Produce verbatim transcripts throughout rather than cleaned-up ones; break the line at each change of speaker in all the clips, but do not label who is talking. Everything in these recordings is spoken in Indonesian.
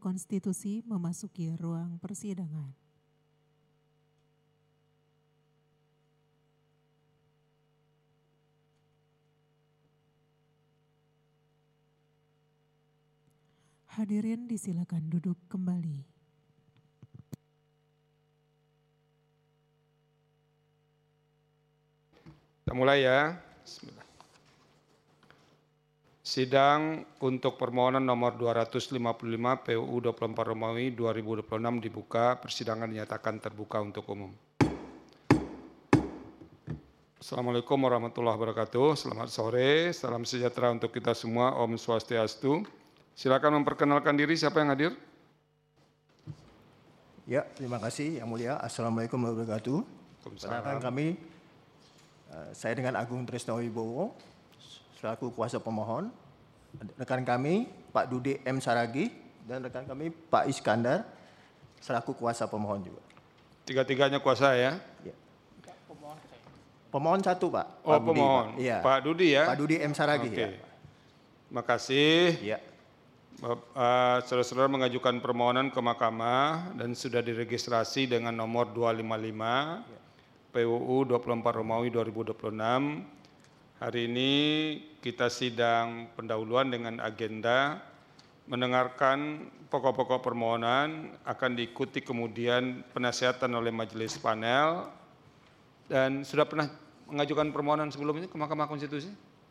Konstitusi memasuki ruang persidangan. Hadirin disilakan duduk kembali.
Kita mulai ya. Bismillah. Sidang untuk permohonan nomor dua ratus lima puluh lima P U U dua puluh empat Romawi dua ribu dua puluh enam dibuka, persidangan dinyatakan terbuka untuk umum. Assalamualaikum warahmatullahi wabarakatuh. Selamat sore, salam sejahtera untuk kita semua. Om Swastiastu. Silakan memperkenalkan diri, siapa yang hadir?
Ya, terima kasih Yang Mulia. Assalamualaikum warahmatullahi wabarakatuh. Perkenalkan kami, saya dengan Agung Tresno Wibowo, selaku kuasa pemohon. Rekan kami Pak Dude M. Saragi dan rekan kami Pak Iskandar, selaku kuasa pemohon juga.
Tiga-tiganya kuasa ya?
Ya. Pemohon satu Pak.
Oh
Pak Budi,
pemohon,
Pak. Ya.
Pak Dudi ya?
Pak Dude M. Saragi.
Oke.
Ya.
Terima kasih.
Ya.
Uh, saudara-saudara mengajukan permohonan ke Mahkamah dan sudah diregistrasi dengan nomor dua lima lima P U U dua puluh empat Romawi dua ribu dua puluh enam. Hari ini kita sidang pendahuluan dengan agenda mendengarkan pokok-pokok permohonan, akan diikuti kemudian penasihatan oleh majelis panel. Dan sudah pernah mengajukan permohonan sebelumnya ke Mahkamah Konstitusi?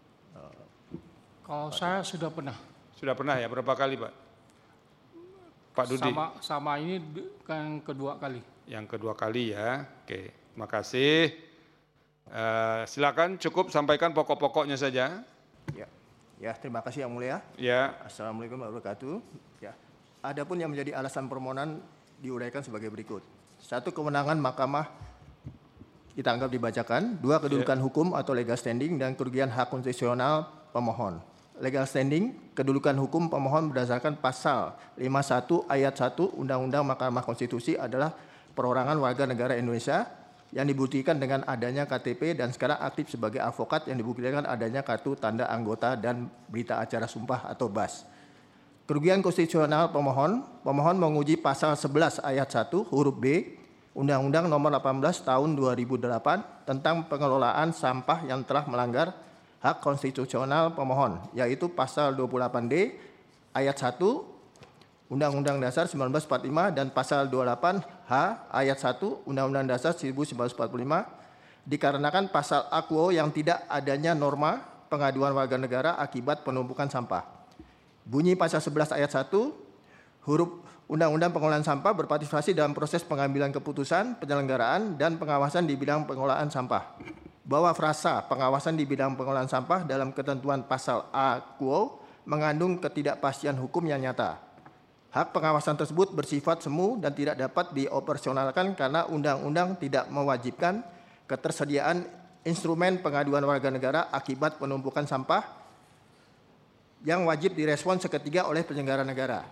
Kalau saya sudah pernah.
Sudah pernah ya, berapa kali Pak? Pak Dudi?
Sama, sama ini yang kedua kali.
Yang kedua kali ya, oke. Terima kasih. Uh, silakan cukup sampaikan pokok-pokoknya saja.
Ya. Ya, terima kasih Yang Mulia.
Ya.
Assalamualaikum warahmatullahi wabarakatuh. Ya. Adapun yang menjadi alasan permohonan diuraikan sebagai berikut. Satu, kewenangan Mahkamah kita anggap dibacakan. Dua, kedudukan ya. Hukum atau legal standing dan kerugian hak konstitusional pemohon. Legal standing, kedudukan hukum pemohon berdasarkan pasal lima puluh satu ayat satu Undang-Undang Mahkamah Konstitusi adalah perorangan warga negara Indonesia yang dibuktikan dengan adanya K T P dan sekarang aktif sebagai advokat yang dibuktikan adanya kartu tanda anggota dan berita acara sumpah atau B A S. Kerugian konstitusional pemohon, pemohon menguji pasal sebelas ayat satu huruf B Undang-Undang Nomor delapan belas Tahun dua ribu delapan tentang pengelolaan sampah yang telah melanggar hak konstitusional pemohon, yaitu pasal dua puluh delapan D ayat satu Undang-Undang Dasar seribu sembilan ratus empat puluh lima dan pasal dua puluh delapan H ayat satu Undang-Undang Dasar seribu sembilan ratus empat puluh lima dikarenakan pasal akuo yang tidak adanya norma pengaduan warga negara akibat penumpukan sampah. Bunyi pasal sebelas ayat satu huruf Undang-Undang Pengelolaan Sampah berpartisipasi dalam proses pengambilan keputusan, penyelenggaraan, dan pengawasan di bidang pengelolaan sampah. Bahwa frasa pengawasan di bidang pengelolaan sampah dalam ketentuan pasal A quo mengandung ketidakpastian hukum yang nyata. Hak pengawasan tersebut bersifat semu dan tidak dapat dioperasionalkan karena undang-undang tidak mewajibkan ketersediaan instrumen pengaduan warga negara akibat penumpukan sampah yang wajib direspon seketika oleh penyelenggara negara.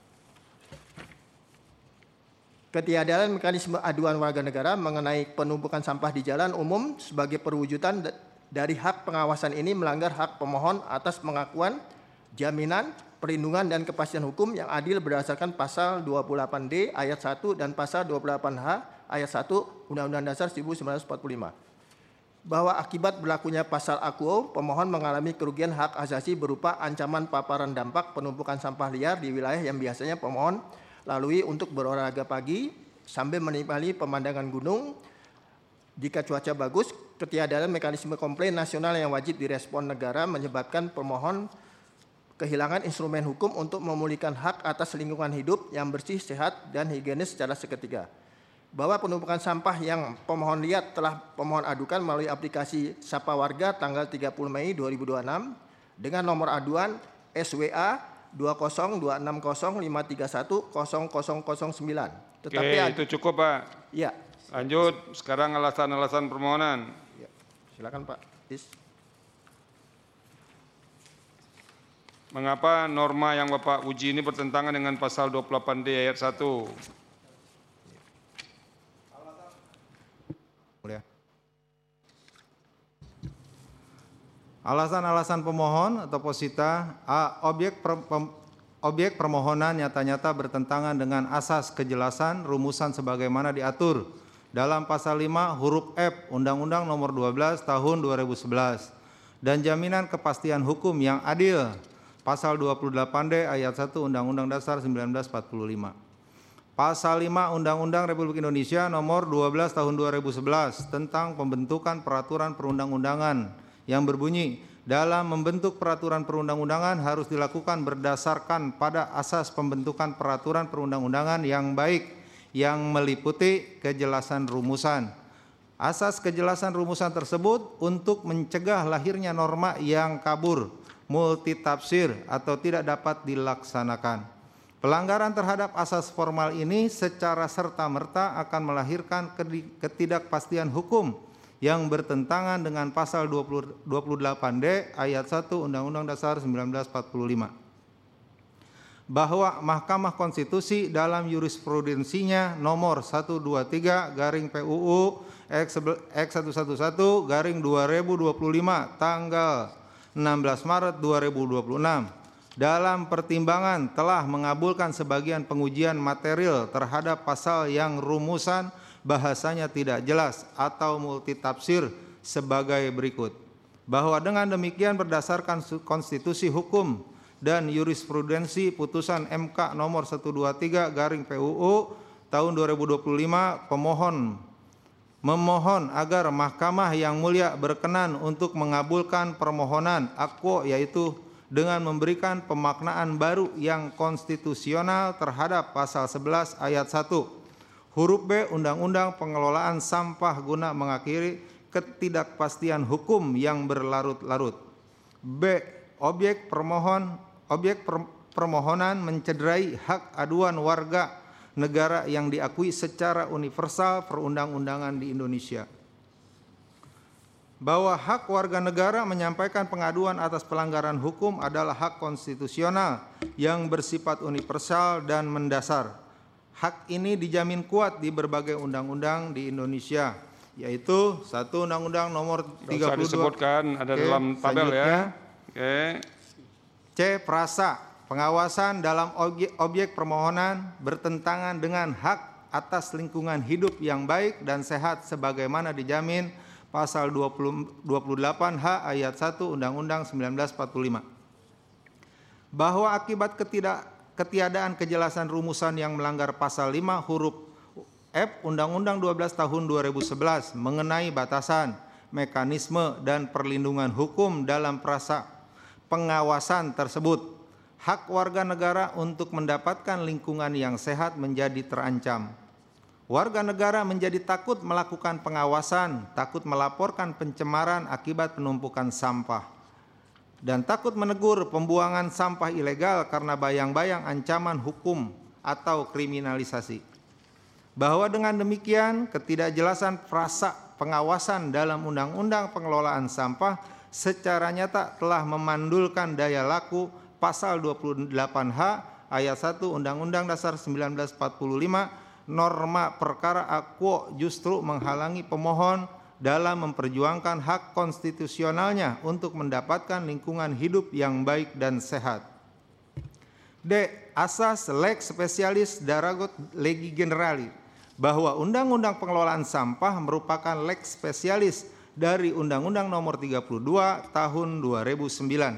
Ketiadaan mekanisme aduan warga negara mengenai penumpukan sampah di jalan umum sebagai perwujudan dari hak pengawasan ini melanggar hak pemohon atas pengakuan, jaminan, perlindungan dan kepastian hukum yang adil berdasarkan pasal dua puluh delapan D ayat satu dan pasal dua puluh delapan H ayat satu Undang-Undang Dasar seribu sembilan ratus empat puluh lima. Bahwa akibat berlakunya pasal akuo, pemohon mengalami kerugian hak asasi berupa ancaman paparan dampak penumpukan sampah liar di wilayah yang biasanya pemohon lalui untuk berolahraga pagi sambil menikmati pemandangan gunung. Jika cuaca bagus, ketiadaan mekanisme komplain nasional yang wajib direspon negara menyebabkan pemohon kehilangan instrumen hukum untuk memulihkan hak atas lingkungan hidup yang bersih, sehat, dan higienis secara seketika. Bahwa penumpukan sampah yang pemohon lihat telah pemohon adukan melalui aplikasi Sapa Warga tanggal tiga puluh Mei dua ribu dua puluh enam dengan nomor aduan S W A dua nol dua enam nol lima tiga satu nol nol nol sembilan.
Tetapi Oke, itu cukup Pak.
Ya.
Lanjut, sekarang alasan-alasan permohonan.
Ya. Silakan Pak Is.
Mengapa norma yang Bapak uji ini bertentangan dengan pasal dua puluh delapan D ayat satu?
Alasan-alasan pemohon atau posita A. Objek per, pem, objek permohonan nyata-nyata bertentangan dengan asas kejelasan rumusan sebagaimana diatur dalam pasal lima huruf F Undang-Undang Nomor dua belas Tahun dua ribu sebelas dan jaminan kepastian hukum yang adil pasal dua puluh delapan D ayat satu Undang-Undang Dasar seribu sembilan ratus empat puluh lima. Pasal lima Undang-Undang Republik Indonesia Nomor dua belas Tahun dua ribu sebelas tentang pembentukan peraturan perundang-undangan yang berbunyi, dalam membentuk peraturan perundang-undangan harus dilakukan berdasarkan pada asas pembentukan peraturan perundang-undangan yang baik yang meliputi kejelasan rumusan. Asas kejelasan rumusan tersebut untuk mencegah lahirnya norma yang kabur, multitafsir atau tidak dapat dilaksanakan. Pelanggaran terhadap asas formal ini secara serta-merta akan melahirkan ketidakpastian hukum yang bertentangan dengan pasal dua puluh delapan D ayat satu Undang-Undang Dasar seribu sembilan ratus empat puluh lima. Bahwa Mahkamah Konstitusi dalam jurisprudensinya nomor seratus dua puluh tiga garing P U U X seratus sebelas garing dua ribu dua puluh lima tanggal enam belas Maret dua ribu dua puluh enam dalam pertimbangan telah mengabulkan sebagian pengujian material terhadap pasal yang rumusan bahasanya tidak jelas atau multitafsir sebagai berikut. Bahwa dengan demikian berdasarkan konstitusi hukum dan jurisprudensi putusan M K nomor seratus dua puluh tiga garing P U U tahun dua ribu dua puluh lima, pemohon memohon agar Mahkamah yang mulia berkenan untuk mengabulkan permohonan akwo, yaitu dengan memberikan pemaknaan baru yang konstitusional terhadap pasal sebelas ayat satu huruf B Undang-Undang Pengelolaan Sampah guna mengakhiri ketidakpastian hukum yang berlarut-larut. B. Objek permohon objek per, permohonan mencederai hak aduan warga negara yang diakui secara universal perundang-undangan di Indonesia. Bahwa hak warga negara menyampaikan pengaduan atas pelanggaran hukum adalah hak konstitusional yang bersifat universal dan mendasar. Hak ini dijamin kuat di berbagai undang-undang di Indonesia, yaitu satu Undang-Undang Nomor tiga puluh dua.
Disebutkan ada Oke, dalam tabel ya. Oke.
C. Prasa, pengawasan dalam objek, objek permohonan bertentangan dengan hak atas lingkungan hidup yang baik dan sehat sebagaimana dijamin pasal dua puluh, dua puluh delapan H ayat satu Undang-Undang seribu sembilan ratus empat puluh lima. Bahwa akibat ketidak, ketiadaan kejelasan rumusan yang melanggar pasal lima huruf F Undang-Undang dua belas tahun dua ribu sebelas mengenai batasan, mekanisme dan perlindungan hukum dalam prasa pengawasan tersebut, hak warga negara untuk mendapatkan lingkungan yang sehat menjadi terancam. Warga negara menjadi takut melakukan pengawasan, takut melaporkan pencemaran akibat penumpukan sampah, dan takut menegur pembuangan sampah ilegal karena bayang-bayang ancaman hukum atau kriminalisasi. Bahwa dengan demikian ketidakjelasan frasa pengawasan dalam Undang-Undang Pengelolaan Sampah secara nyata telah memandulkan daya laku pasal dua puluh delapan H ayat satu Undang-Undang Dasar seribu sembilan ratus empat puluh lima, norma perkara akwo justru menghalangi pemohon dalam memperjuangkan hak konstitusionalnya untuk mendapatkan lingkungan hidup yang baik dan sehat. D. Asas lex specialis daragot legi generali, bahwa Undang-Undang Pengelolaan Sampah merupakan lex spesialis dari Undang-Undang Nomor tiga puluh dua Tahun dua ribu sembilan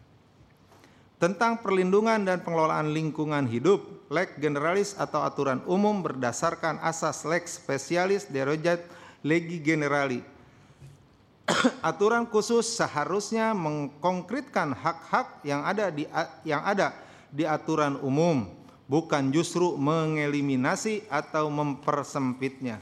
tentang perlindungan dan pengelolaan lingkungan hidup. Lex generalis atau aturan umum berdasarkan asas lex specialis derogat legi generali. Aturan khusus seharusnya mengkonkretkan hak-hak yang ada di yang ada di aturan umum, bukan justru mengeliminasi atau mempersempitnya.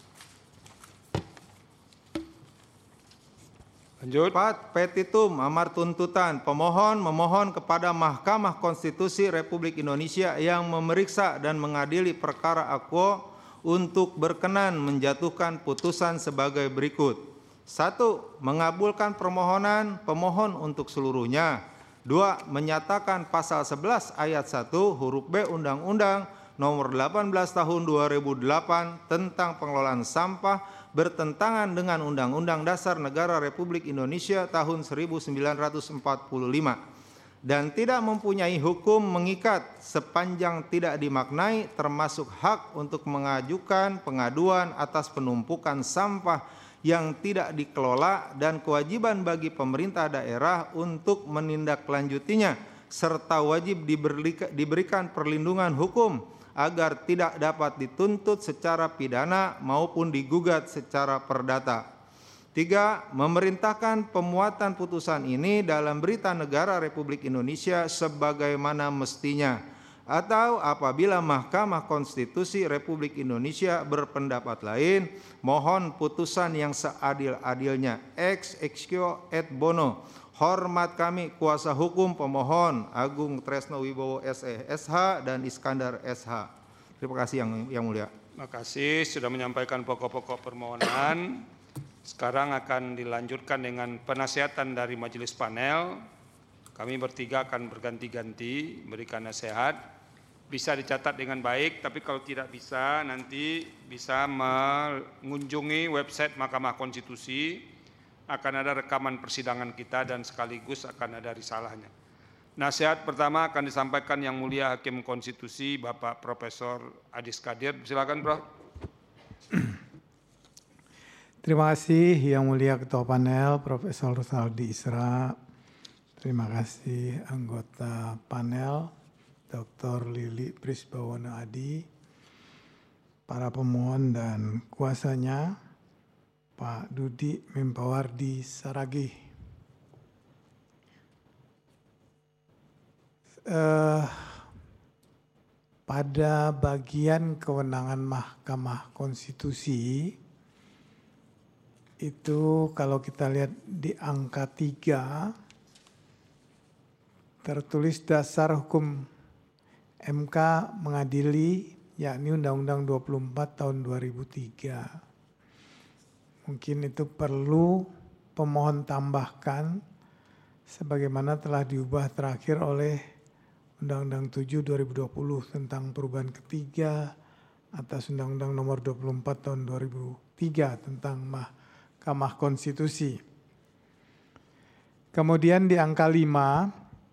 Lanjut.
Empat. Petitum amar tuntutan. Pemohon memohon kepada Mahkamah Konstitusi Republik Indonesia yang memeriksa dan mengadili perkara akwo untuk berkenan menjatuhkan putusan sebagai berikut. Satu. Mengabulkan permohonan pemohon untuk seluruhnya. Dua. Menyatakan pasal sebelas ayat satu huruf B Undang-Undang Nomor delapan belas Tahun dua ribu delapan tentang pengelolaan sampah bertentangan dengan Undang-Undang Dasar Negara Republik Indonesia tahun seribu sembilan ratus empat puluh lima. dan tidak mempunyai hukum mengikat sepanjang tidak dimaknai termasuk hak untuk mengajukan pengaduan atas penumpukan sampah yang tidak dikelola dan kewajiban bagi pemerintah daerah untuk menindaklanjutinya serta wajib diberikan perlindungan hukum agar tidak dapat dituntut secara pidana maupun digugat secara perdata. Tiga, memerintahkan pemuatan putusan ini dalam Berita Negara Republik Indonesia sebagaimana mestinya, atau apabila Mahkamah Konstitusi Republik Indonesia berpendapat lain, mohon putusan yang seadil-adilnya. Ex equo et bono. Hormat kami kuasa hukum pemohon Agung Tresno Wibowo S E S H dan Iskandar S H. Terima kasih yang yang mulia.
Terima kasih sudah menyampaikan pokok-pokok permohonan. Sekarang akan dilanjutkan dengan penasihatan dari majelis panel. Kami bertiga akan berganti-ganti memberikan nasihat. Bisa dicatat dengan baik, tapi kalau tidak bisa nanti bisa mengunjungi website Mahkamah Konstitusi. Akan ada rekaman persidangan kita dan sekaligus akan ada risalahnya. Nasihat pertama akan disampaikan Yang Mulia Hakim Konstitusi Bapak Profesor Adis Kadir. Silakan, Prof.
Terima kasih Yang Mulia Ketua Panel Profesor Saldi Isra. Terima kasih anggota panel Doktor Lili Prisbawono Adi, para pemohon dan kuasanya, Pak Dudi Mimpawardi Saragih. Eh, pada bagian kewenangan Mahkamah Konstitusi, itu kalau kita lihat di angka tiga, tertulis dasar hukum M K mengadili, yakni Undang-Undang dua puluh empat tahun dua ribu tiga. Mungkin itu perlu pemohon tambahkan sebagaimana telah diubah terakhir oleh Undang-Undang tujuh dua ribu dua puluh tentang perubahan ketiga atas Undang-Undang nomor dua puluh empat tahun dua ribu tiga tentang Mahkamah Konstitusi. Kemudian di angka lima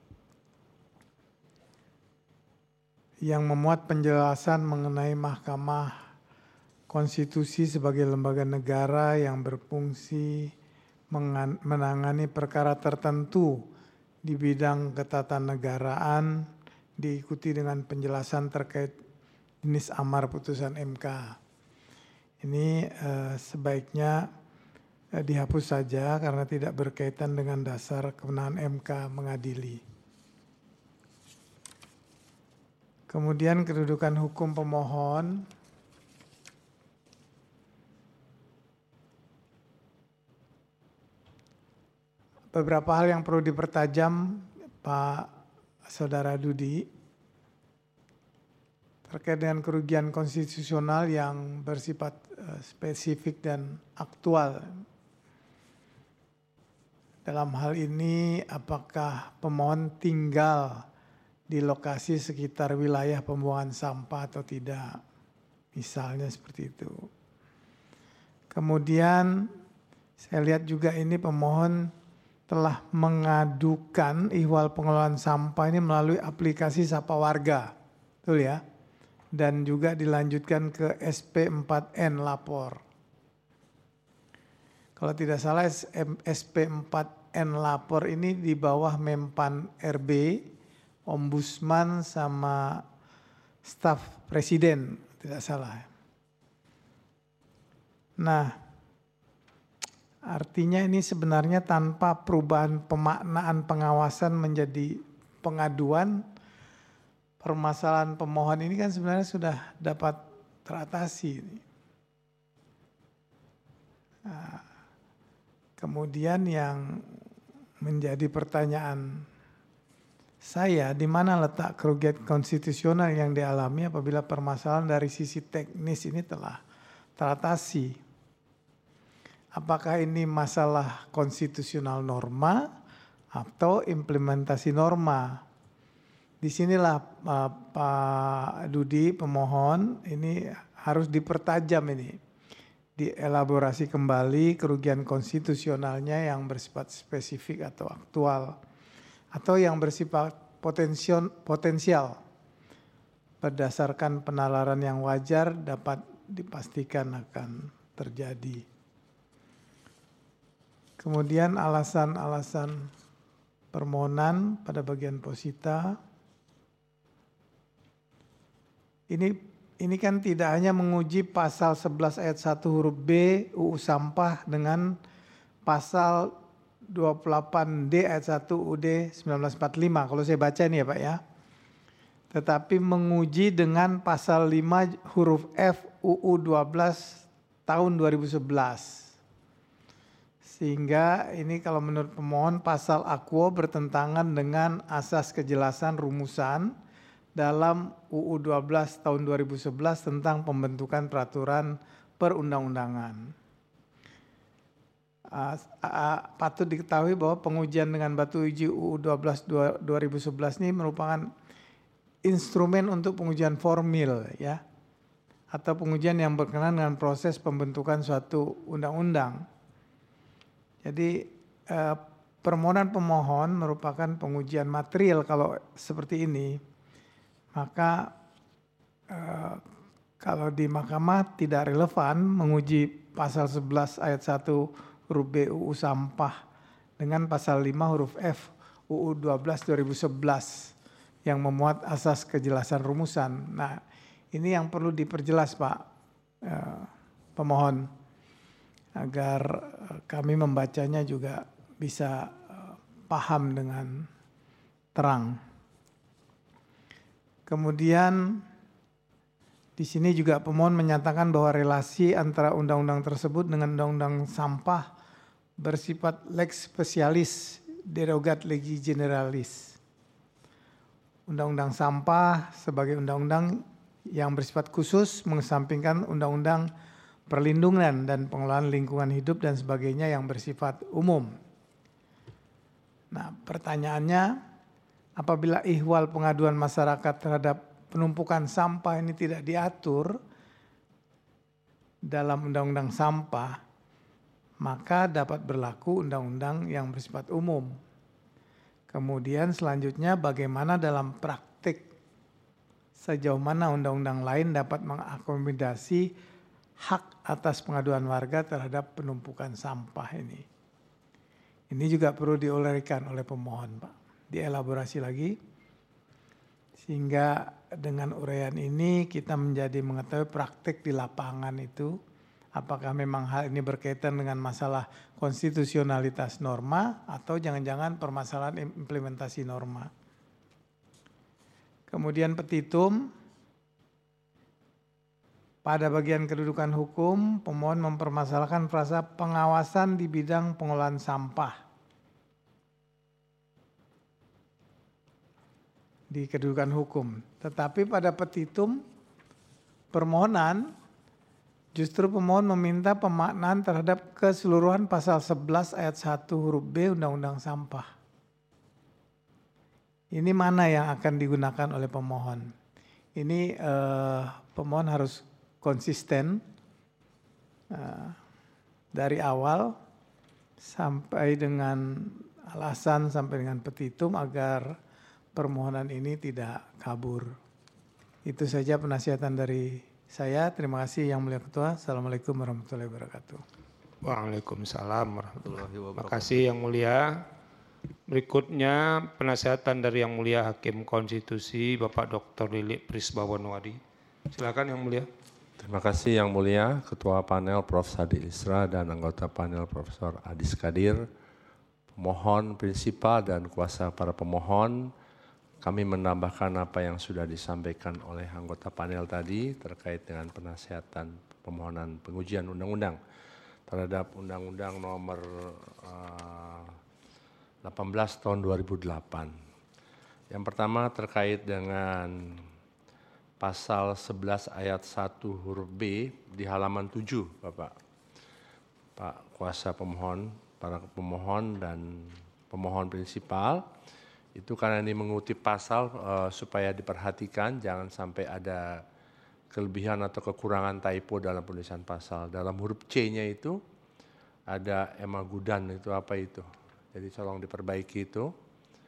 yang memuat penjelasan mengenai Mahkamah Konstitusi sebagai lembaga negara yang berfungsi menangani perkara tertentu di bidang ketatanegaraan diikuti dengan penjelasan terkait jenis amar putusan M K. Ini eh, sebaiknya eh, dihapus saja karena tidak berkaitan dengan dasar kewenangan M K mengadili. Kemudian kedudukan hukum pemohon. Beberapa hal yang perlu dipertajam Pak Saudara Dudi terkait dengan kerugian konstitusional yang bersifat uh, spesifik dan aktual. Dalam hal ini apakah pemohon tinggal di lokasi sekitar wilayah pembuangan sampah atau tidak, misalnya seperti itu. Kemudian saya lihat juga ini pemohon telah mengadukan ihwal pengelolaan sampah ini melalui aplikasi Sapa Warga, betul ya? Dan juga dilanjutkan ke S P empat N lapor. Kalau tidak salah S P empat N lapor ini di bawah Mempan R B, Ombudsman sama staf presiden, tidak salah. Nah, artinya ini sebenarnya tanpa perubahan pemaknaan pengawasan menjadi pengaduan, permasalahan pemohon ini kan sebenarnya sudah dapat teratasi. Nah, kemudian yang menjadi pertanyaan saya, di mana letak kerugian konstitusional yang dialami apabila permasalahan dari sisi teknis ini telah teratasi? Apakah ini masalah konstitusional norma atau implementasi norma? Disinilah uh, Pak Dudi pemohon ini harus dipertajam ini, dielaborasi kembali kerugian konstitusionalnya yang bersifat spesifik atau aktual. atau yang bersifat potensial, potensial berdasarkan penalaran yang wajar dapat dipastikan akan terjadi. Kemudian alasan-alasan permohonan pada bagian posita. Ini ini kan tidak hanya menguji pasal sebelas ayat satu huruf B U U Sampah dengan pasal dua puluh delapan D ayat satu U U D seribu sembilan ratus empat puluh lima kalau saya baca ini ya Pak ya. Tetapi menguji dengan pasal lima huruf F U U dua belas tahun dua ribu sebelas. Sehingga ini kalau menurut pemohon pasal aquo bertentangan dengan asas kejelasan rumusan dalam U U dua belas tahun dua ribu sebelas tentang pembentukan peraturan perundang-undangan. Uh, uh, patut diketahui bahwa pengujian dengan batu uji U U dua belas dua ribu sebelas ini merupakan instrumen untuk pengujian formil ya, atau pengujian yang berkenaan dengan proses pembentukan suatu undang-undang. Jadi eh, permohonan pemohon merupakan pengujian material kalau seperti ini, maka eh, kalau di mahkamah tidak relevan menguji pasal sebelas ayat satu huruf B U U Sampah dengan pasal lima huruf F U U dua belas dua ribu sebelas yang memuat asas kejelasan rumusan. Nah ini yang perlu diperjelas Pak eh, pemohon, agar kami membacanya juga bisa paham dengan terang. Kemudian di sini juga pemohon menyatakan bahwa relasi antara undang-undang tersebut dengan undang-undang sampah bersifat lex specialis derogat legi generalis. Undang-undang sampah sebagai undang-undang yang bersifat khusus mengesampingkan undang-undang perlindungan dan pengelolaan lingkungan hidup dan sebagainya yang bersifat umum. Nah, pertanyaannya, apabila ihwal pengaduan masyarakat terhadap penumpukan sampah ini tidak diatur dalam undang-undang sampah, maka dapat berlaku undang-undang yang bersifat umum. Kemudian selanjutnya bagaimana dalam praktik sejauh mana undang-undang lain dapat mengakomodasi hak atas pengaduan warga terhadap penumpukan sampah ini. Ini juga perlu diuraikan oleh pemohon Pak, dielaborasi lagi. Sehingga dengan uraian ini kita menjadi mengetahui praktik di lapangan itu, apakah memang hal ini berkaitan dengan masalah konstitusionalitas norma atau jangan-jangan permasalahan implementasi norma. Kemudian petitum. Pada bagian kedudukan hukum, pemohon mempermasalahkan frasa pengawasan di bidang pengolahan sampah. Di kedudukan hukum. Tetapi pada petitum permohonan, justru pemohon meminta pemaknaan terhadap keseluruhan pasal sebelas ayat satu huruf B Undang-Undang Sampah. Ini mana yang akan digunakan oleh pemohon? Ini eh, pemohon harus konsisten uh, dari awal sampai dengan alasan sampai dengan petitum agar permohonan ini tidak kabur. Itu saja penasihatan dari saya. Terima kasih Yang Mulia Ketua. Assalamualaikum warahmatullahi wabarakatuh.
Waalaikumsalam warahmatullahi wabarakatuh. Terima kasih Yang Mulia. Berikutnya penasihatan dari Yang Mulia Hakim Konstitusi Bapak Doktor Lilik Prisbawanwadi. Silakan Yang Mulia.
Terima kasih Yang Mulia, Ketua Panel Profesor Sadi Isra dan anggota panel Profesor Adis Kadir, pemohon prinsipal dan kuasa para pemohon. Kami menambahkan apa yang sudah disampaikan oleh anggota panel tadi terkait dengan penasihatan pemohonan pengujian undang-undang terhadap Undang-Undang Nomor uh, delapan belas tahun dua ribu delapan. Yang pertama terkait dengan pasal sebelas ayat satu huruf B di halaman tujuh, Bapak. Pak kuasa pemohon, para pemohon dan pemohon prinsipal, itu karena ini mengutip pasal uh, supaya diperhatikan jangan sampai ada kelebihan atau kekurangan typo dalam penulisan pasal. Dalam huruf C-nya itu ada emagudan, itu apa itu? Jadi tolong diperbaiki itu.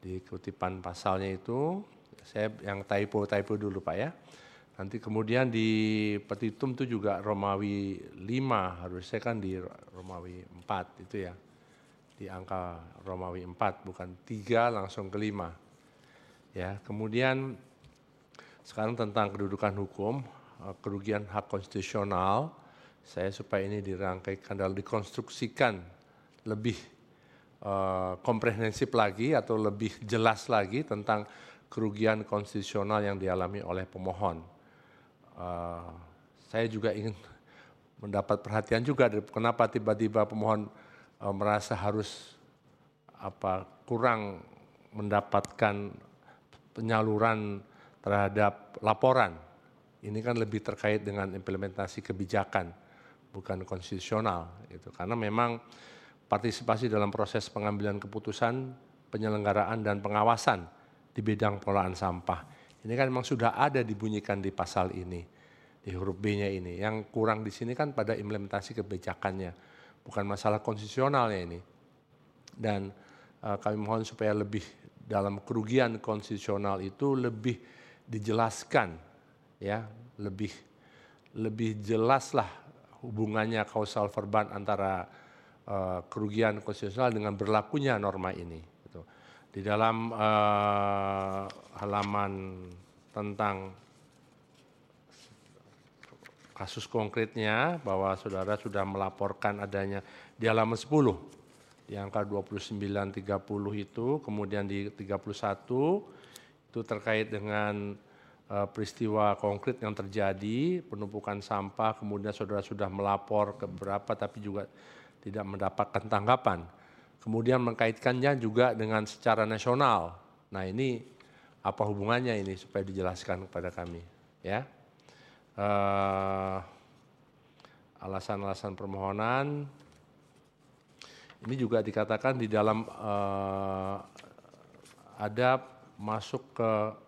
di kutipan pasalnya itu, saya yang typo-typo dulu Pak ya. Nanti kemudian di petitum itu juga Romawi lima, harusnya kan di Romawi empat itu ya. Di angka Romawi empat, bukan tiga langsung ke lima. Ya, kemudian sekarang tentang kedudukan hukum, kerugian hak konstitusional, saya supaya ini dirangkaikan dan dikonstruksikan lebih uh, komprehensif lagi atau lebih jelas lagi tentang kerugian konstitusional yang dialami oleh pemohon. Uh, saya juga ingin mendapat perhatian juga kenapa tiba-tiba pemohon uh, merasa harus apa kurang mendapatkan penyaluran terhadap laporan. Ini kan lebih terkait dengan implementasi kebijakan, bukan konstitusional. Gitu. Karena memang partisipasi dalam proses pengambilan keputusan, penyelenggaraan dan pengawasan di bidang pengelolaan sampah. Ini kan memang sudah ada dibunyikan di pasal ini, di huruf B-nya ini. Yang kurang di sini kan pada implementasi kebijakannya, bukan masalah konstitusionalnya ini. Dan uh, kami mohon supaya lebih dalam kerugian konstitusional itu lebih dijelaskan, ya, lebih lebih jelaslah hubungannya kausal verban antara uh, kerugian konstitusional dengan berlakunya norma ini. Gitu. Di dalam uh, halaman tentang kasus konkretnya bahwa saudara sudah melaporkan adanya di halaman sepuluh, di angka dua puluh sembilan tiga puluh itu, kemudian di tiga puluh satu itu terkait dengan uh, peristiwa konkret yang terjadi, penumpukan sampah, kemudian saudara sudah melapor ke beberapa tapi juga tidak mendapatkan tanggapan. Kemudian mengkaitkannya juga dengan secara nasional. Nah ini apa hubungannya ini supaya dijelaskan kepada kami, ya. Uh, alasan-alasan permohonan ini juga dikatakan di dalam uh, ada masuk ke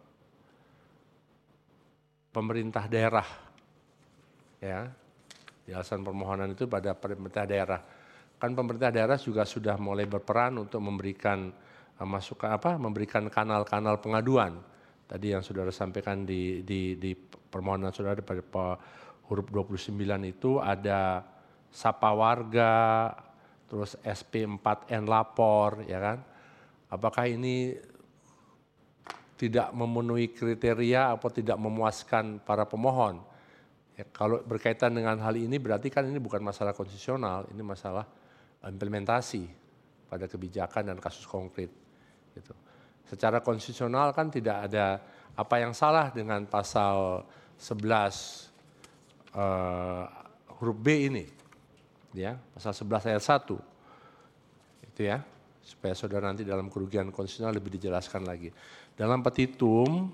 pemerintah daerah, ya. Di alasan permohonan itu pada pemerintah daerah. Kan pemerintah daerah juga sudah mulai berperan untuk memberikan uh, masukan apa, memberikan kanal-kanal pengaduan. Tadi yang saudara sampaikan di, di, di permohonan saudara pada huruf dua puluh sembilan itu ada sapa warga, terus S P empat N lapor, ya kan? Apakah ini tidak memenuhi kriteria atau tidak memuaskan para pemohon? Ya, kalau berkaitan dengan hal ini berarti kan ini bukan masalah konstitusional, ini masalah implementasi pada kebijakan dan kasus konkret. Gitu. Secara konstitusional kan tidak ada apa yang salah dengan pasal sebelas uh, huruf B ini, ya, pasal sebelas ayat satu, itu ya, supaya saudara nanti dalam kerugian konstitusional lebih dijelaskan lagi. Dalam petitum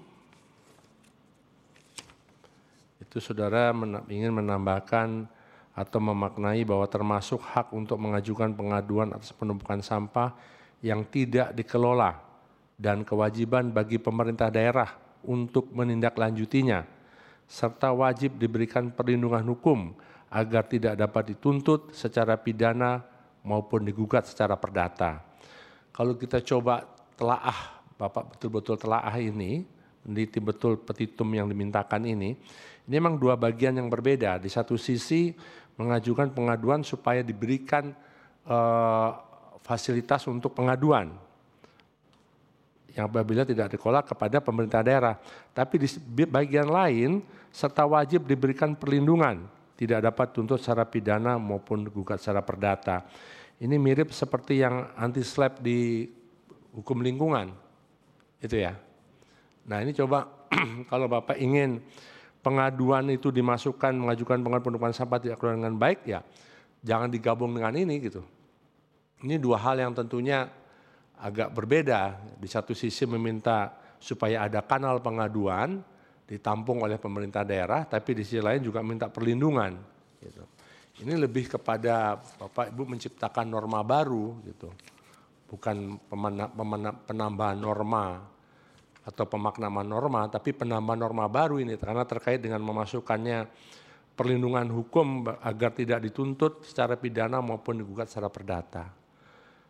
itu saudara men- ingin menambahkan atau memaknai bahwa termasuk hak untuk mengajukan pengaduan atas penumpukan sampah yang tidak dikelola dan kewajiban bagi pemerintah daerah untuk menindaklanjutinya, serta wajib diberikan perlindungan hukum agar tidak dapat dituntut secara pidana maupun digugat secara perdata. Kalau kita coba telaah, Bapak betul-betul telaah ini, meneliti betul petitum yang dimintakan ini, ini memang dua bagian yang berbeda. Di satu sisi mengajukan pengaduan supaya diberikan eh, fasilitas untuk pengaduan, yang apabila tidak dikelola kepada pemerintah daerah. Tapi di bagian lain, serta wajib diberikan perlindungan, tidak dapat tuntut secara pidana maupun gugat secara perdata. Ini mirip seperti yang anti-slap di hukum lingkungan, itu ya. Nah ini coba kalau Bapak ingin pengaduan itu dimasukkan, mengajukan pengaduan penumpukan sampah tidak kelola dengan baik, ya jangan digabung dengan ini gitu. Ini dua hal yang tentunya agak berbeda. Di satu sisi meminta supaya ada kanal pengaduan ditampung oleh pemerintah daerah, tapi di sisi lain juga minta perlindungan. Gitu. Ini lebih kepada Bapak Ibu menciptakan norma baru, gitu, bukan pemana, pemana, penambahan norma atau pemaknaman norma, tapi penambahan norma baru ini karena terkait dengan memasukkannya perlindungan hukum agar tidak dituntut secara pidana maupun digugat secara perdata.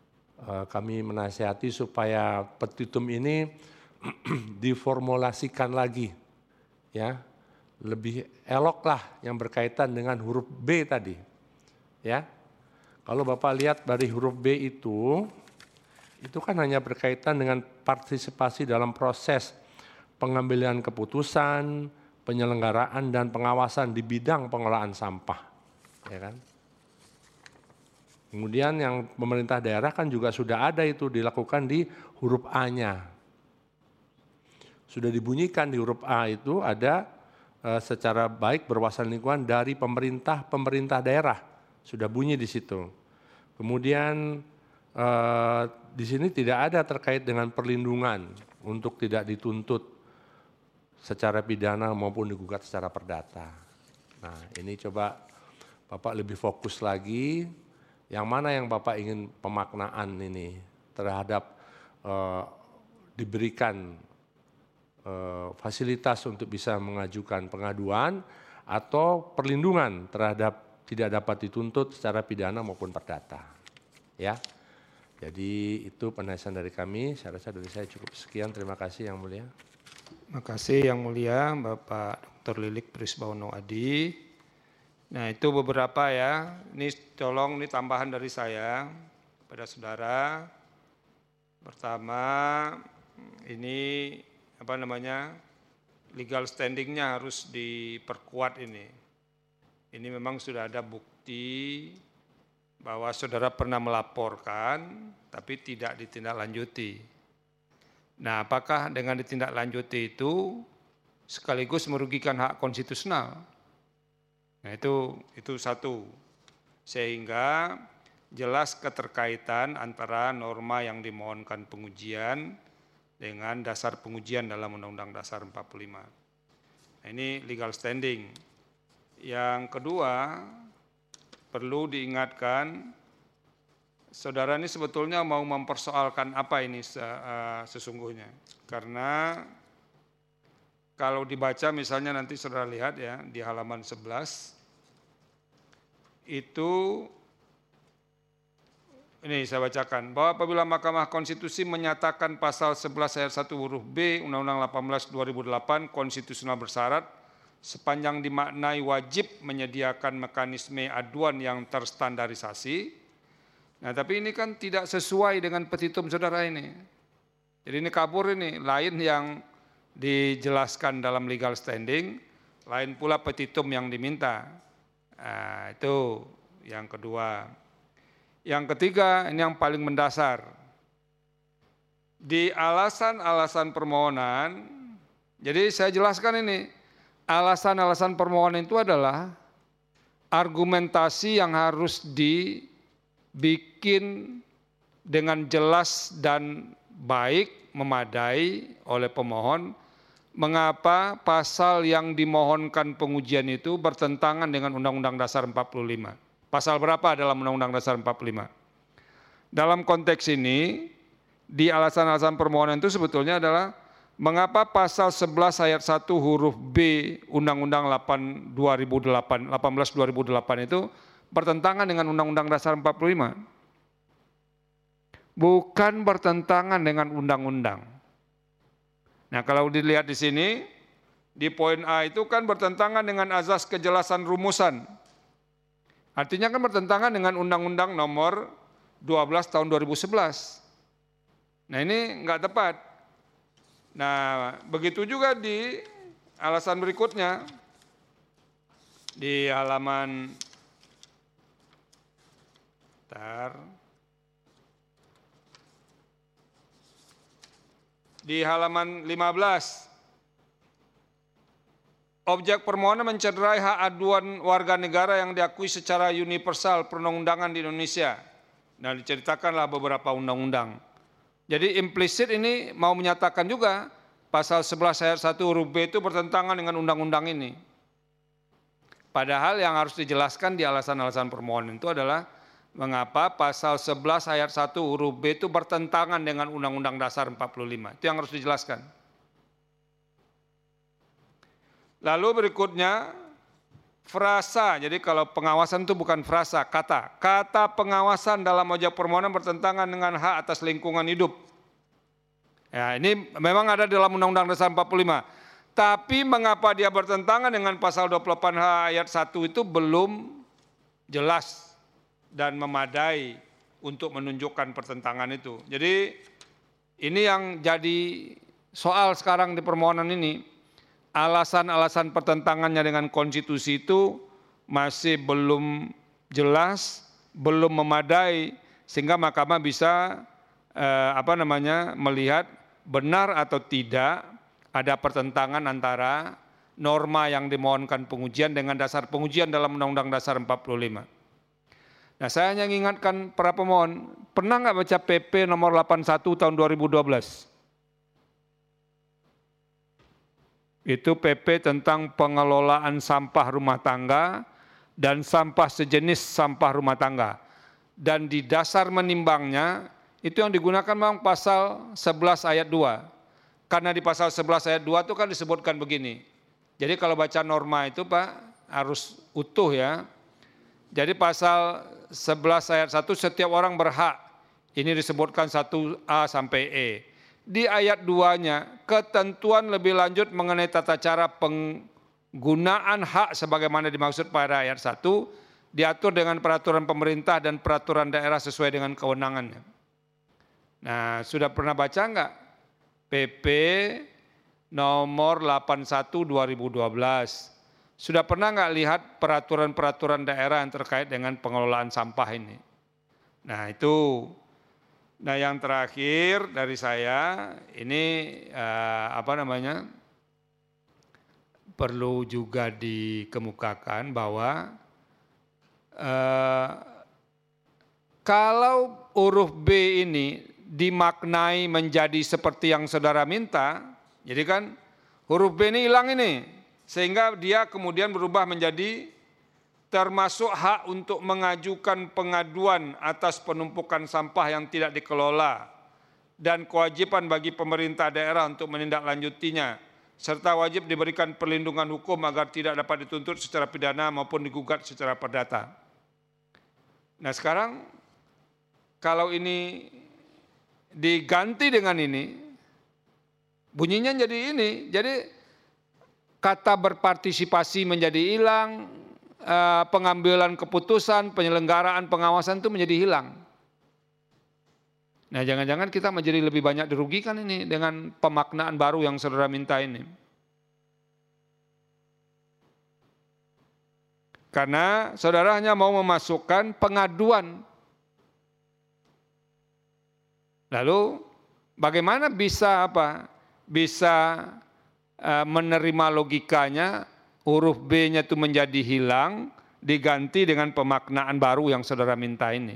eh, kami menasihati supaya petitum ini diformulasikan lagi, ya, lebih eloklah yang berkaitan dengan huruf B tadi, ya. Kalau Bapak lihat dari huruf B itu, itu kan hanya berkaitan dengan partisipasi dalam proses pengambilan keputusan, penyelenggaraan dan pengawasan di bidang pengelolaan sampah, ya kan. Kemudian yang pemerintah daerah kan juga sudah ada itu dilakukan di huruf A-nya. Sudah dibunyikan di huruf A itu ada e, secara baik berwawasan lingkungan dari pemerintah pemerintah daerah, sudah bunyi di situ. Kemudian e, di sini tidak ada terkait dengan perlindungan untuk tidak dituntut secara pidana maupun digugat secara perdata. Nah, ini coba Bapak lebih fokus lagi. Yang mana yang Bapak ingin pemaknaan ini terhadap eh, diberikan eh, fasilitas untuk bisa mengajukan pengaduan atau perlindungan terhadap tidak dapat dituntut secara pidana maupun perdata. Ya, jadi itu penjelasan dari kami. Saya rasa dari saya cukup sekian. Terima kasih Yang Mulia.
Terima kasih Yang Mulia Bapak Doktor Lilik Prisbawono Adi. Nah itu beberapa ya, ini tolong ini tambahan dari saya kepada saudara. Pertama ini apa namanya legal standingnya harus diperkuat ini. Ini memang sudah ada bukti bahwa saudara pernah melaporkan tapi tidak ditindaklanjuti. Nah apakah dengan ditindaklanjuti itu sekaligus merugikan hak konstitusional? Nah itu itu satu, sehingga jelas keterkaitan antara norma yang dimohonkan pengujian dengan dasar pengujian dalam Undang-Undang Dasar empat puluh lima. Nah ini legal standing. Yang kedua, perlu diingatkan, saudara ini sebetulnya mau mempersoalkan apa ini sesungguhnya. Karena kalau dibaca misalnya nanti saudara lihat ya di halaman sebelas itu ini saya bacakan bahwa apabila Mahkamah Konstitusi menyatakan pasal sebelas ayat satu huruf B Undang-Undang delapan belas dua ribu delapan konstitusional bersyarat sepanjang dimaknai wajib menyediakan mekanisme aduan yang terstandarisasi. Nah, tapi ini kan tidak sesuai dengan petitum saudara ini. Jadi ini kabur ini, lain yang dijelaskan dalam legal standing, lain pula petitum yang diminta. Nah, itu yang kedua. Yang ketiga, ini yang paling mendasar. Di alasan-alasan permohonan, jadi saya jelaskan ini, alasan-alasan permohonan itu adalah argumentasi yang harus dibikin dengan jelas dan baik, memadai oleh pemohon. Mengapa pasal yang dimohonkan pengujian itu bertentangan dengan Undang-Undang Dasar empat puluh lima? Pasal berapa dalam Undang-Undang Dasar empat puluh lima? Dalam konteks ini, di alasan-alasan permohonan itu sebetulnya adalah mengapa pasal sebelas ayat satu huruf B Undang-Undang delapan belas dua ribu delapan itu bertentangan dengan Undang-Undang Dasar empat puluh lima? Bukan bertentangan dengan undang-undang. Nah, kalau dilihat di sini, di poin A itu kan bertentangan dengan azas kejelasan rumusan. Artinya kan bertentangan dengan Undang-Undang Nomor dua belas Tahun dua ribu sebelas. Nah, ini enggak tepat. Nah, begitu juga di alasan berikutnya. Di halaman bentar. Di halaman lima belas, objek permohonan mencederai hak aduan warga negara yang diakui secara universal perundang-undangan di Indonesia. Nah, diceritakanlah beberapa undang-undang. Jadi implisit ini mau menyatakan juga pasal sebelas ayat satu huruf B itu bertentangan dengan undang-undang ini. Padahal yang harus dijelaskan di alasan-alasan permohonan itu adalah mengapa pasal sebelas ayat satu huruf B itu bertentangan dengan Undang-Undang Dasar empat puluh lima. Itu yang harus dijelaskan. Lalu berikutnya, frasa, jadi kalau pengawasan itu bukan frasa, kata. Kata pengawasan dalam objek permohonan bertentangan dengan hak atas lingkungan hidup. Ya, ini memang ada dalam Undang-Undang Dasar empat puluh lima. Tapi mengapa dia bertentangan dengan pasal dua puluh delapan H ayat satu itu belum jelas dan memadai untuk menunjukkan pertentangan itu. Jadi ini yang jadi soal sekarang di permohonan ini, alasan-alasan pertentangannya dengan konstitusi itu masih belum jelas, belum memadai, sehingga Mahkamah bisa eh, apa namanya melihat benar atau tidak ada pertentangan antara norma yang dimohonkan pengujian dengan dasar pengujian dalam Undang-Undang Dasar empat puluh lima. Nah, saya hanya mengingatkan para pemohon, pernah nggak baca P P nomor delapan puluh satu tahun dua ribu dua belas? Itu P P tentang pengelolaan sampah rumah tangga dan sampah sejenis sampah rumah tangga. Dan di dasar menimbangnya, itu yang digunakan memang pasal sebelas ayat dua. Karena di pasal sebelas ayat dua itu kan disebutkan begini. Jadi kalau baca norma itu Pak, harus utuh ya. Jadi pasal sebelas ayat satu, setiap orang berhak. Ini disebutkan satu A sampai E. Di ayat dua-nya, ketentuan lebih lanjut mengenai tata cara penggunaan hak sebagaimana dimaksud pada ayat satu, diatur dengan peraturan pemerintah dan peraturan daerah sesuai dengan kewenangannya. Nah, sudah pernah baca enggak P P nomor delapan puluh satu dua ribu dua belas? Sudah pernah enggak lihat peraturan-peraturan daerah yang terkait dengan pengelolaan sampah ini? Nah, itu. Nah, yang terakhir dari saya ini eh, apa namanya? Perlu juga dikemukakan bahwa eh, kalau huruf B ini dimaknai menjadi seperti yang saudara minta, jadi kan huruf B ini hilang ini, sehingga dia kemudian berubah menjadi termasuk hak untuk mengajukan pengaduan atas penumpukan sampah yang tidak dikelola dan kewajiban bagi pemerintah daerah untuk menindaklanjutinya, serta wajib diberikan perlindungan hukum agar tidak dapat dituntut secara pidana maupun digugat secara perdata. Nah, sekarang kalau ini diganti dengan ini, bunyinya jadi ini, jadi kata berpartisipasi menjadi hilang, pengambilan keputusan, penyelenggaraan, pengawasan itu menjadi hilang. Nah, jangan-jangan kita menjadi lebih banyak dirugikan ini dengan pemaknaan baru yang saudara minta ini. Karena saudara hanya mau memasukkan pengaduan. Lalu bagaimana bisa apa? Bisa uh, menerima logikanya, huruf B-nya itu menjadi hilang, diganti dengan pemaknaan baru yang saudara minta ini.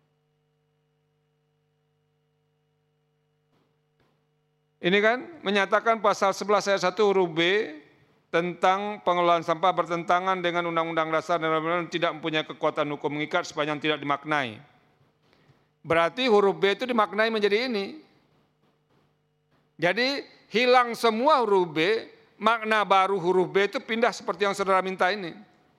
Ini kan menyatakan pasal sebelas ayat satu huruf B tentang pengelolaan sampah bertentangan dengan Undang-Undang Dasar dan tidak mempunyai kekuatan hukum mengikat sepanjang tidak dimaknai. Berarti huruf B itu dimaknai menjadi ini. Jadi hilang semua huruf B, makna baru huruf B itu pindah seperti yang saudara minta ini.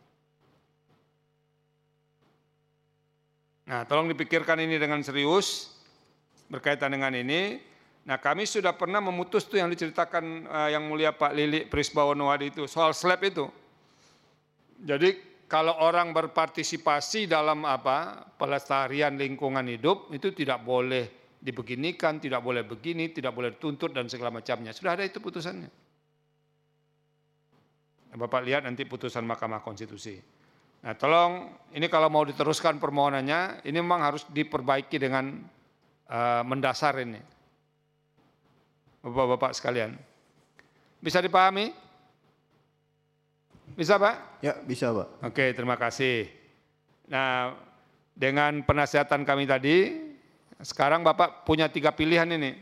Nah, tolong dipikirkan ini dengan serius berkaitan dengan ini. Nah, kami sudah pernah memutus tuh yang diceritakan uh, yang mulia Pak Lilik Prisbawonowadi itu, soal slab itu. Jadi kalau orang berpartisipasi dalam apa pelestarian lingkungan hidup itu tidak boleh dibeginikan, tidak boleh begini, tidak boleh dituntut dan segala macamnya. Sudah ada itu putusannya. Bapak lihat nanti putusan Mahkamah Konstitusi. Nah, tolong ini kalau mau diteruskan permohonannya, ini memang harus diperbaiki dengan uh, mendasar ini. Bapak-bapak sekalian. Bisa dipahami? Bisa, Pak?
Ya, bisa, Pak.
Oke, terima kasih. Nah, dengan penasihatan kami tadi, sekarang Bapak punya tiga pilihan ini.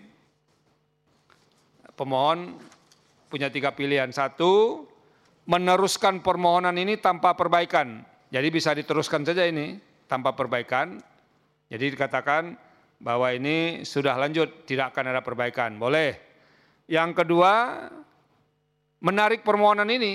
Pemohon punya tiga pilihan. Satu, meneruskan permohonan ini tanpa perbaikan. Jadi bisa diteruskan saja ini tanpa perbaikan. Jadi dikatakan bahwa ini sudah lanjut, tidak akan ada perbaikan. Boleh. Yang kedua, menarik permohonan ini.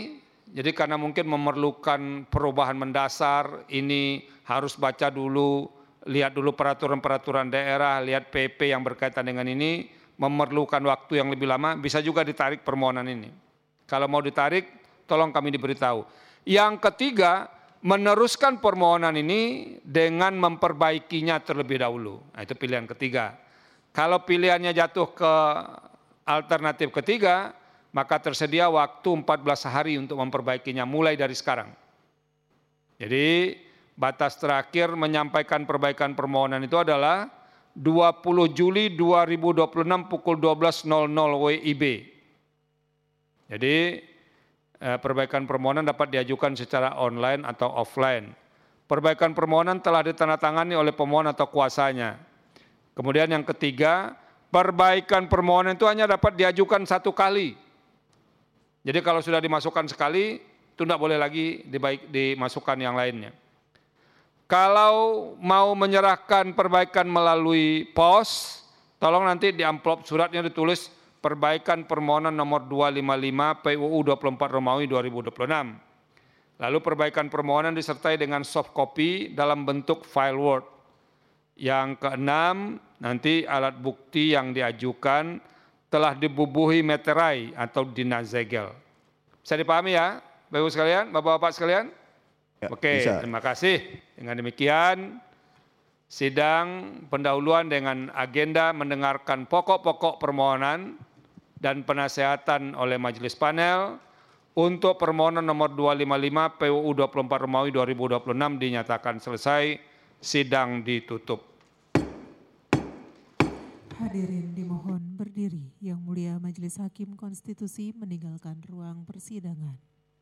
Jadi karena mungkin memerlukan perubahan mendasar, ini harus baca dulu, lihat dulu peraturan-peraturan daerah, lihat P P yang berkaitan dengan ini, memerlukan waktu yang lebih lama, bisa juga ditarik permohonan ini. Kalau mau ditarik, tolong kami diberitahu. Yang ketiga, meneruskan permohonan ini dengan memperbaikinya terlebih dahulu. Nah, itu pilihan ketiga. Kalau pilihannya jatuh ke alternatif ketiga, maka tersedia waktu empat belas hari untuk memperbaikinya mulai dari sekarang. Jadi batas terakhir menyampaikan perbaikan permohonan itu adalah dua puluh Juli dua ribu dua puluh enam pukul dua belas nol nol W I B. Jadi eh, perbaikan permohonan dapat diajukan secara online atau offline. Perbaikan permohonan telah ditandatangani oleh pemohon atau kuasanya. Kemudian yang ketiga, perbaikan permohonan itu hanya dapat diajukan satu kali. Jadi kalau sudah dimasukkan sekali, itu tidak boleh lagi dibaik, dimasukkan yang lainnya. Kalau mau menyerahkan perbaikan melalui pos, tolong nanti di amplop suratnya ditulis perbaikan permohonan nomor dua ratus lima puluh lima P U U dua puluh empat Romawi dua ribu dua puluh enam. Lalu perbaikan permohonan disertai dengan soft copy dalam bentuk file Word. Yang keenam, nanti alat bukti yang diajukan telah dibubuhi meterai atau dinazegel. Bisa dipahami ya, Bapak Ibu sekalian, Bapak-Bapak sekalian?
Ya,
Oke,
bisa.
terima kasih. Dengan demikian, sidang pendahuluan dengan agenda mendengarkan pokok-pokok permohonan dan penasehatan oleh majelis panel untuk permohonan nomor dua ratus lima puluh lima P U U dua puluh empat Romawi dua ribu dua puluh enam dinyatakan selesai. Sidang ditutup.
Hadirin dimohon berdiri. Yang Mulia Majelis Hakim Konstitusi meninggalkan ruang persidangan.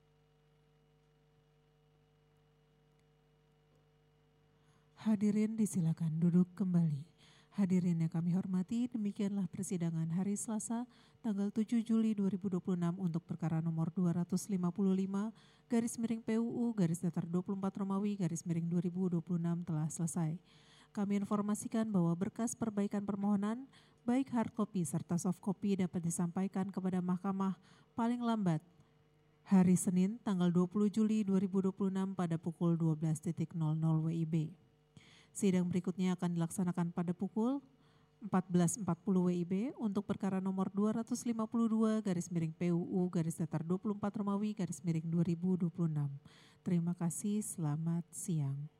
Hadirin disilakan duduk kembali. Hadirin yang kami hormati, demikianlah persidangan hari Selasa tanggal tujuh Juli dua ribu dua puluh enam untuk perkara nomor dua ratus lima puluh lima garis miring P U U garis datar dua puluh empat Romawi garis miring dua ribu dua puluh enam telah selesai. Kami informasikan bahwa berkas perbaikan permohonan baik hard copy serta soft copy dapat disampaikan kepada Mahkamah paling lambat hari Senin tanggal dua puluh Juli dua ribu dua puluh enam pada pukul dua belas nol nol W I B. Sidang berikutnya akan dilaksanakan pada pukul empat belas empat puluh W I B untuk perkara nomor dua ratus lima puluh dua garis miring P U U garis datar dua puluh empat Romawi garis miring dua ribu dua puluh enam. Terima kasih, selamat siang.